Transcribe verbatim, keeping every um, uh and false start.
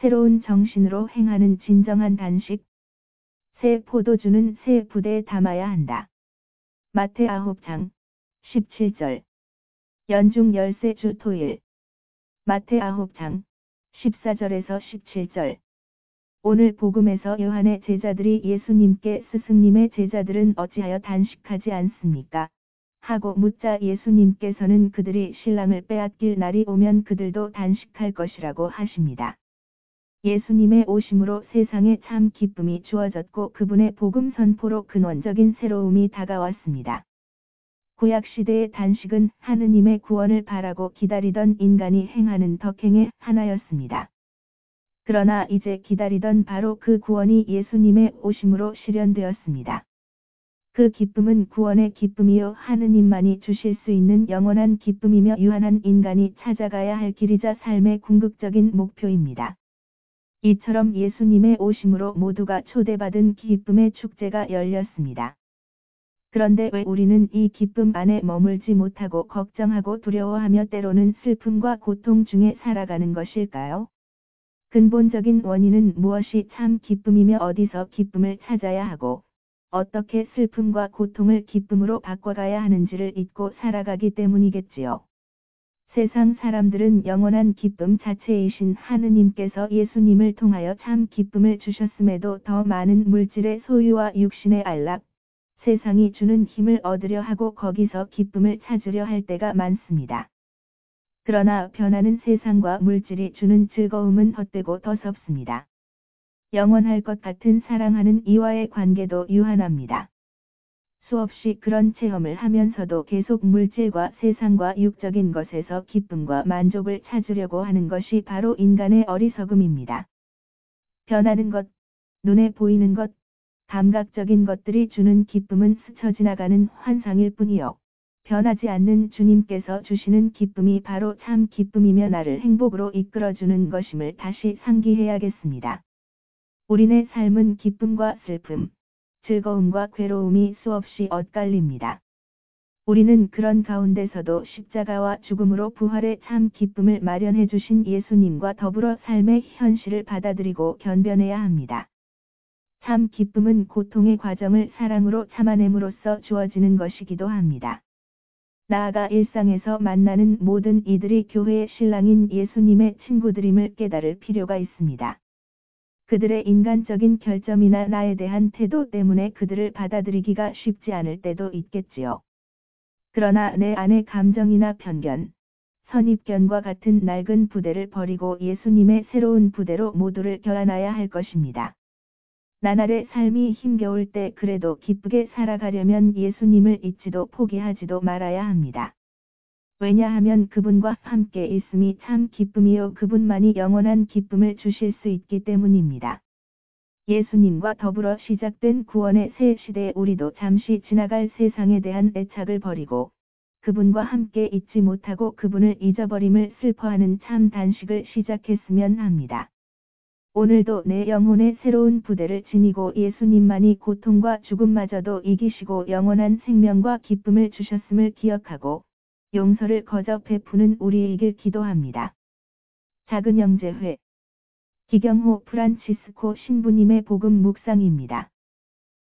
새로운 정신으로 행하는 진정한 단식. 새 포도주는 새 부대에 담아야 한다. 마태 아홉 장 십칠 절. 연중 열세 주 토일. 마태 아홉 장 십사 절에서 십칠 절. 오늘 복음에서 요한의 제자들이 예수님께 스승님의 제자들은 어찌하여 단식하지 않습니까? 하고 묻자 예수님께서는 그들이 신랑을 빼앗길 날이 오면 그들도 단식할 것이라고 하십니다. 예수님의 오심으로 세상에 참 기쁨이 주어졌고 그분의 복음 선포로 근원적인 새로움이 다가왔습니다. 구약시대의 단식은 하느님의 구원을 바라고 기다리던 인간이 행하는 덕행의 하나였습니다. 그러나 이제 기다리던 바로 그 구원이 예수님의 오심으로 실현되었습니다. 그 기쁨은 구원의 기쁨이요 하느님만이 주실 수 있는 영원한 기쁨이며 유한한 인간이 찾아가야 할 길이자 삶의 궁극적인 목표입니다. 이처럼 예수님의 오심으로 모두가 초대받은 기쁨의 축제가 열렸습니다. 그런데 왜 우리는 이 기쁨 안에 머물지 못하고 걱정하고 두려워하며 때로는 슬픔과 고통 중에 살아가는 것일까요? 근본적인 원인은 무엇이 참 기쁨이며 어디서 기쁨을 찾아야 하고 어떻게 슬픔과 고통을 기쁨으로 바꿔가야 하는지를 잊고 살아가기 때문이겠지요. 세상 사람들은 영원한 기쁨 자체이신 하느님께서 예수님을 통하여 참 기쁨을 주셨음에도 더 많은 물질의 소유와 육신의 안락, 세상이 주는 힘을 얻으려 하고 거기서 기쁨을 찾으려 할 때가 많습니다. 그러나 변하는 세상과 물질이 주는 즐거움은 헛되고 더섭습니다. 영원할 것 같은 사랑하는 이와의 관계도 유한합니다. 수없이 그런 체험을 하면서도 계속 물질과 세상과 육적인 것에서 기쁨과 만족을 찾으려고 하는 것이 바로 인간의 어리석음입니다. 변하는 것, 눈에 보이는 것, 감각적인 것들이 주는 기쁨은 스쳐 지나가는 환상일 뿐이요. 변하지 않는 주님께서 주시는 기쁨이 바로 참 기쁨이며 나를 행복으로 이끌어주는 것임을 다시 상기해야겠습니다. 우리네 삶은 기쁨과 슬픔, 즐거움과 괴로움이 수없이 엇갈립니다. 우리는 그런 가운데서도 십자가와 죽음으로 부활의 참 기쁨을 마련해 주신 예수님과 더불어 삶의 현실을 받아들이고 견뎌내야 합니다. 참 기쁨은 고통의 과정을 사랑으로 참아냄으로써 주어지는 것이기도 합니다. 나아가 일상에서 만나는 모든 이들이 교회의 신랑인 예수님의 친구들임을 깨달을 필요가 있습니다. 그들의 인간적인 결점이나 나에 대한 태도 때문에 그들을 받아들이기가 쉽지 않을 때도 있겠지요. 그러나 내 안의 감정이나 편견, 선입견과 같은 낡은 부대를 버리고 예수님의 새로운 부대로 모두를 껴안아야 할 것입니다. 나날의 삶이 힘겨울 때 그래도 기쁘게 살아가려면 예수님을 잊지도 포기하지도 말아야 합니다. 왜냐하면 그분과 함께 있음이 참 기쁨이요 그분만이 영원한 기쁨을 주실 수 있기 때문입니다. 예수님과 더불어 시작된 구원의 새 시대에 우리도 잠시 지나갈 세상에 대한 애착을 버리고 그분과 함께 있지 못하고 그분을 잊어버림을 슬퍼하는 참 단식을 시작했으면 합니다. 오늘도 내 영혼의 새로운 부대를 지니고 예수님만이 고통과 죽음마저도 이기시고 영원한 생명과 기쁨을 주셨음을 기억하고 용서를 거저 베푸는 우리이길 기도합니다. 작은 영재회 기경호 프란치스코 신부님의 복음 묵상입니다.